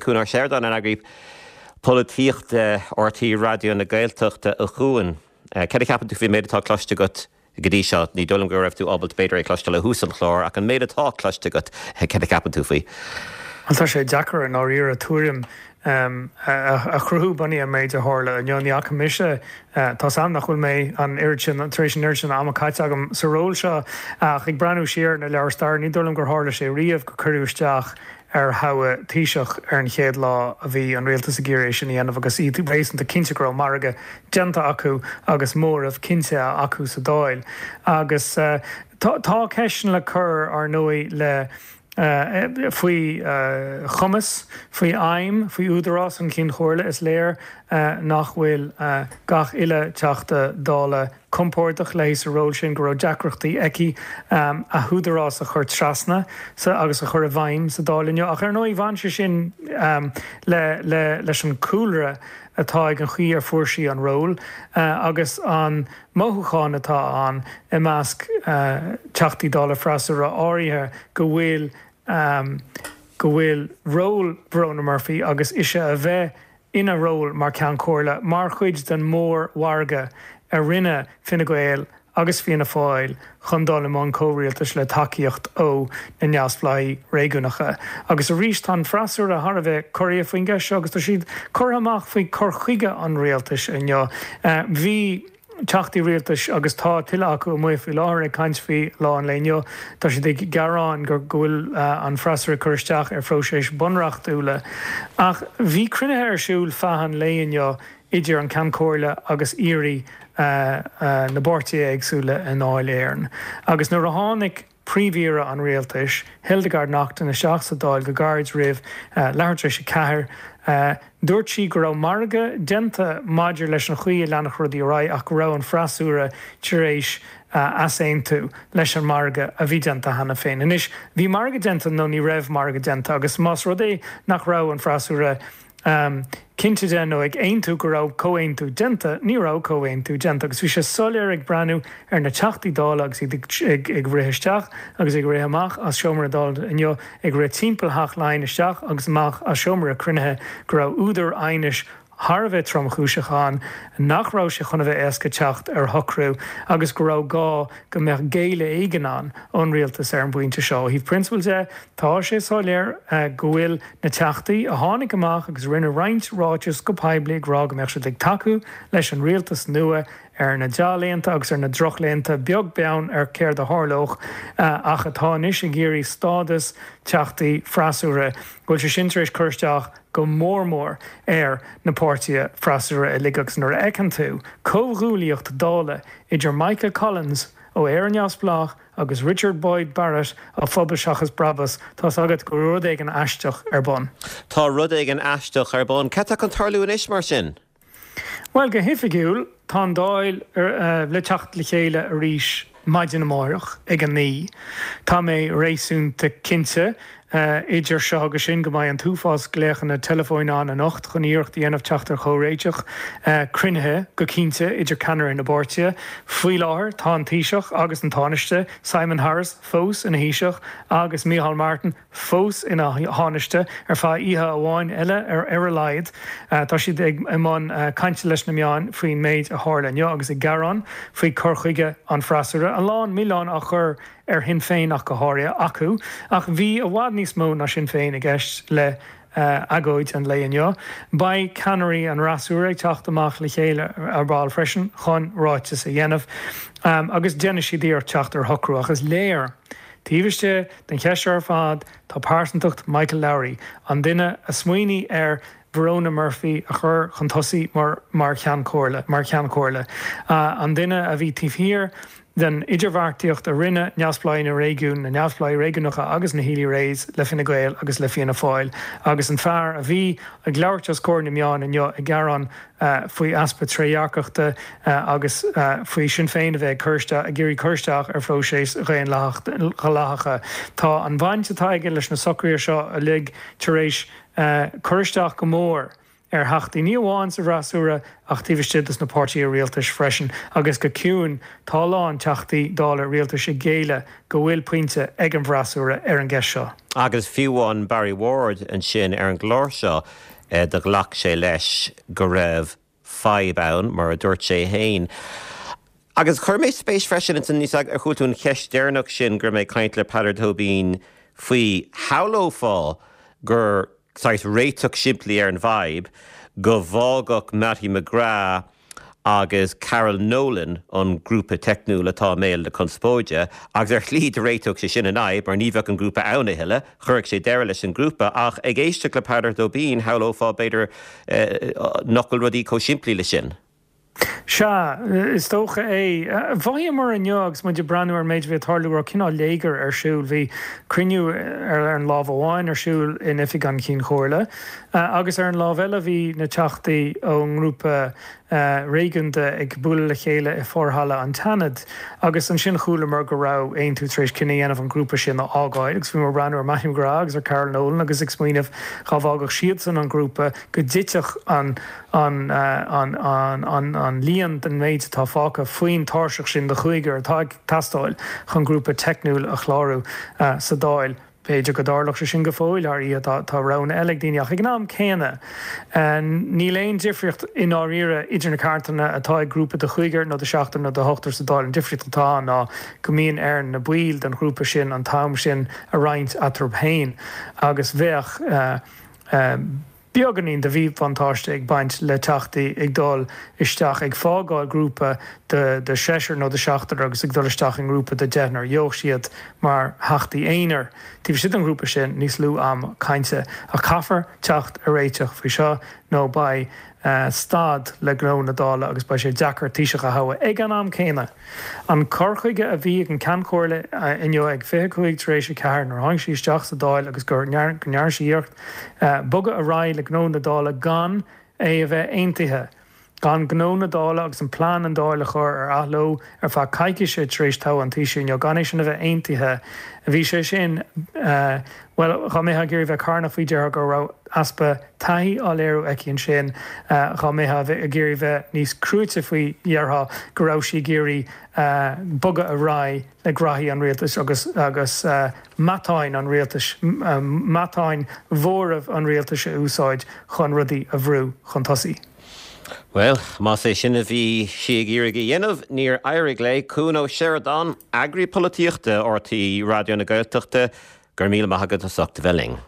cúnar sédan an agrií políocht ortaí radio na Gaeltachta a chuan. Ceir ceapan tú bhí méadtá cloiste got godí seo ní dulm go raibh tú ábalt beidir cloiste le hús an chlár ach an méadtá cloiste got ceir ceapan tú faoi. Tá sé Jackar an áíar a túrim a chruthú buí a méid a hála an neonníach mise tá sam nach chuil mé an Trition Irchin am caiite agam sa ról seo ach ag breanú siar na leabhar ní dulm gur hála sé riamh go chuúisteach ar hawa tíiseach ar an chéad lá a bhí an réaltas a géiréis sin dhéanamh agus í rééisanta cinnte go marga genta acu agus mórmh cinnte acu sa dáil agus tá ceisian le chur ar nui le faoi chumas, faoi aim, faoi údarrás an cinn chóirla is léir nach bhfuil gach ile teachta dála compórtach leis a ról sin go raibh deacreachtaí eici a thuúdarrás a chur trasna agus a chur a bhaim sa dálinne ach ar nó bhain sin leis an cúlra atá ag an chuí ar fuairsaí an ról agus an móthúcháin atá an i measc teachtaí dála freasar a áirithe go bhfuil ról Bróna Murphy agus ise a bheith ina ról mar cean cóirla mar chuid den mór warga a rinne Fine Gael agus Fianna Fáil chun dála món cóirialtas le takeíocht ó na neamhspleí réigiúnacha. Agus a rís tá freasúr a thar a bheith choirí faoin gceis agus tá siad chur amach faoi chur chuige an réaltas inneo. Bhí teachtaí rialtas agus tá tuile acu mu faoi láthir ag caint faoi lá an léineo, tá si ag garrán gur bhfuil an freasúr chuisteach ar phróisis bunreacht úla. Ach bhí crunethe ar siúil fehan léonneo idir an cean cóirla agus irí na bortaí agsúla in áil éireann. Agus nuair a tháinig príomhíre an réaltas, Hildegard Nacht na seach sa dáil go gairid rih lehartrééis sé cethir dúirt sí go raibh marga genta maidir leis an chuí lenach rudí rá ach go raibh an freasúra tuéis as éon tú leis an marga a bhí genta hena féin. Inis bhí marga genta nó ní raibh marga genta agus más rud é nach raibh an freasúra cinnte den nó ag aon tú go raibh comhaon tú genta, ní raibh comhaon tú genta, agus bhí sé soléir ag breanú ar na teachtaí dála agus ag bhréisteach agus ag ré amach as seomar a dála inneo ag ré timpealthach lein isteach agus amach as seomar a crunethe go raibh údar ainis Harbheith tromchúiseachán nach raibh sé chuna bheith éasca teacht ar thocrú agus go raibh go mbeadh géile éigeán ón rialtas ar an buinte seo. Híh principal é tá sé sáléir go bhfuil na teachtaí a tháinig amach agus rinne roinnt ráiteas go peibli rá go meach se ag taú leis an rialtas nua ar na dealéanta agus ar na drochléanta beag beann ar céir de hálóch ach atá is a géirí stádas teachtaí freasúra goil sé sintaréis chuirteach go mór ar na páirtí freasúra a ligagus nuair ecan tú comhrúlaíocht dála idir Michael Collins ó Éireann Neamhspleách agus Richard Boyd Barrett a Phobal Seachas Brabus tá agad go rud ag an aisteach ar bun. Tá rud ag an aisteach ar bun. Ceta an tarlú in is mar sin? Well go hifigiúil tá dáil le teacht le chéile a ríis maidin amárach ag an ní. Tá mé rééisúnta cinnte idir seo agus sin go mbeidh an túfás gléchan na telefóin an nacht chun íocht dhéanamh teachtar chóréiteach crunethe go cinnte idir canar in na bortia faoi láthair tá an taoiseach agus an táneiste Simon Harris fós ina híiseach agus Micheál Martin fós ina tháneiste ar fá ihe amháin eile ar a laid tá siad ag imán cainte leis na meáin faoin méid a hála neo agus i garrán faoi chorchuige an freasúra an lán Milán a chur ar hin féin ach go háirithe acu ach bhí a bhhad níos mó na sin féin i gceist le agóid an léonneo. Ba canarí an rasúra ag teacht amach le chéile ar báil freisin chun ráite a dhéanamh agus déine si dtíar teacht ar thocrú agus léir. Tíbhaiste den cheiste ar fad tá pásantacht Michael Lowry an duine a smaoiní ar Bróna Murphy a chur chun tosaí mar chean cóirla. An duine a bhí tíhír den idirmhairtíocht a rinne neamhspleáin na réigiún na neamhspleáid réigiúnacha agus na hílí rééis le Fine Gael agus le Fianna Fáil agus an fearr a bhí ag leabhart cóir na meáin inneo i gceann faoi aspa tréarcachta agus faoi sin féin a bheith chuirste a géirí chuirteach ar phróisis réon láchacha. Tá an bhainte taige leis na socríir seo a lig tar éis chuirteach go mór hachtaí níomháin sa bhrasúra ach tíbhiste na pártaí a rialtas freisin agus go ciún táláin teachtaí dála rialtas i géile go bhfuil puinte ag an bhrasúra ar an gceist seo. Agus fiúháin Barry Ward an sin ar an glór seo de ghlach sé leis go raibh 5 ann mar a dúirt sé hain. Agus chuir méid spéis freisin in níos ag ar chuún cheistéarnach sin gur méid caint le Peadar Tóibín faoi hallófá gur réiteach siimplí ar an vibe go bhágach Matthew McGrath agus Carol Nolan an grúpa technúil atá méil le conspóide agus ar chlíd réiteach sé sin an aib ar níomhah an grúpa anna hiile, chuirg sé deire leis an grúpa ach ag éiste le Peadar Tóibín hallófá beidir nocail rudí có siimplí le sin. Se is tócha é bhaim mar an neogus mu de breúir méid bhí tarlúir cinná léiger ar siúil bhí cruniú ar an láh amháin ar siúil in ifi an cín chóirle agus ar an láhheile bhí na teachtaí ón grúpa réigande ag bula le chéile i forthala an tanad agus an sin chuúla mar go rah 1 2 3 cinna anamh an grúpa sin ágáid agus bhí mar breúir Matthew McGrath agus ar Carol Nolan agus ag smaoineh chahágach siad san an grúpa go diteach an líon den méid tá fácha faoin táiseach sin de chuigear atá tastáil chun grúpa technúil a chláú sa dáil. Péidir go dárlach sin go fóil ar í tá rán eleg daoineach ag gnám céine. Ní léon difriocht in áíire idir na cartainna atá ag grúpa de chuigear nó de seachtar nó de hoachtar sa dáil an difriocht atá ná go míon ar na buil den grúpa sin an tam sin a roinnt a turbhéin agus bheith beagganín de bhí fantáiste ag baint le teachtaí ag dul isteach ag fágáil grúpa de séir nó de seachtar agus ag dul isteach an grúpa de dénar joch siad mar heachtaí éonar. Tíh si an grúpa sin níos lú am cainte a caafar teacht a réiteach faoi seo nó ba stad le gró na dála agus ba sé deachar tíiseach a haha ag an am céine. An corchuige a bhí ag an cancóirle inneo ag 5 cear nar haing sí isteach sa dáil agus gur near síocht bugad a rá le gnó na dála gan é a bheith aontaithe. Gan gnó na dála agus an plán an dála chur ar athló ar fá caiici sé trééis tá an tíisiún gan éis sin a bheith aontaithe. A bhí sé sin cha méthe gur bheith carna faoi dear go rá aspa taí á léirú ecíonn sin cha méthe a géir bheith níos cruúte faoi dheartha go rá sí géirí bugad a rá le grathí an rialtas agus matáin an rialtas matáin mhóramh an rialtas a úsáid chun rudaí a bhrú chun tosaí. Well, má sé sinna bhí si ggéirigh dhéanamh níor éirigh le cún ó Sheridan agripolitíochta ortaí radio na Gaeltachta gur míle maithagad a socht bheling.